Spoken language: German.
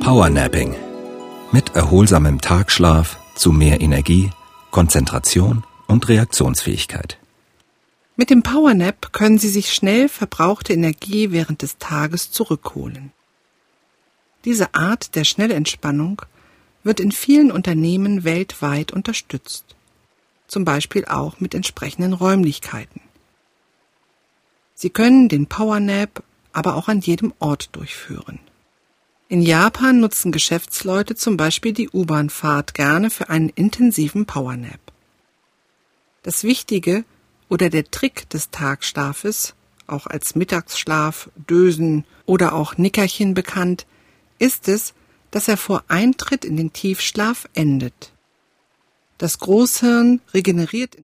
Powernapping. Mit erholsamem Tagschlaf zu mehr Energie, Konzentration und Reaktionsfähigkeit. Mit dem Powernap können Sie sich schnell verbrauchte Energie während des Tages zurückholen. Diese Art der Schnellentspannung wird in vielen Unternehmen weltweit unterstützt, zum Beispiel auch mit entsprechenden Räumlichkeiten. Sie können den Powernap aber auch an jedem Ort durchführen. In Japan nutzen Geschäftsleute zum Beispiel die U-Bahn-Fahrt gerne für einen intensiven Powernap. Das Wichtige oder der Trick des Tagschlafes, auch als Mittagsschlaf, Dösen oder auch Nickerchen bekannt, ist es, dass er vor Eintritt in den Tiefschlaf endet. Das Großhirn regeneriert